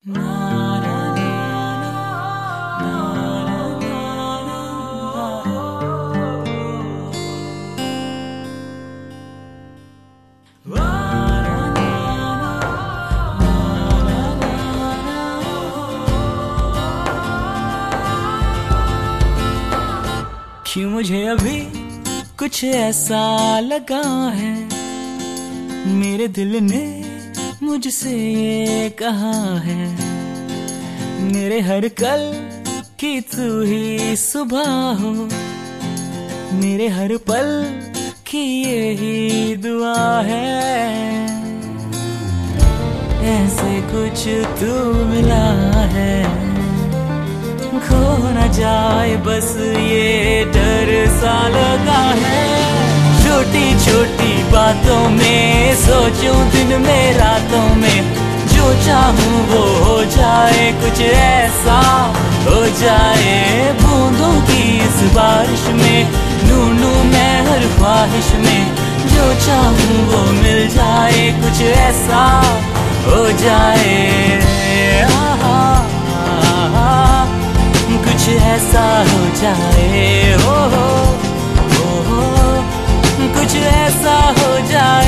क्यों मुझे अभी कुछ ऐसा लगा है, मेरे दिल ने मुझसे ये कहा है, मेरे हर कल की तू ही सुबह हो, मेरे हर पल की यही दुआ है। ऐसे कुछ तू मिला है, खो न जाए बस ये डर सा लगा है। छोटी छोटी बातों में सोचूं दिन में रातों में, जो चाहूं वो हो जाए, कुछ ऐसा हो जाए। बूंदों की इस बारिश में ढूंढूं मैं हर ख्वाहिश में, जो चाहूं वो मिल जाए, कुछ ऐसा हो जाए। कुछ ऐसा हो जाए, हो कुछ ऐसा हो जाए।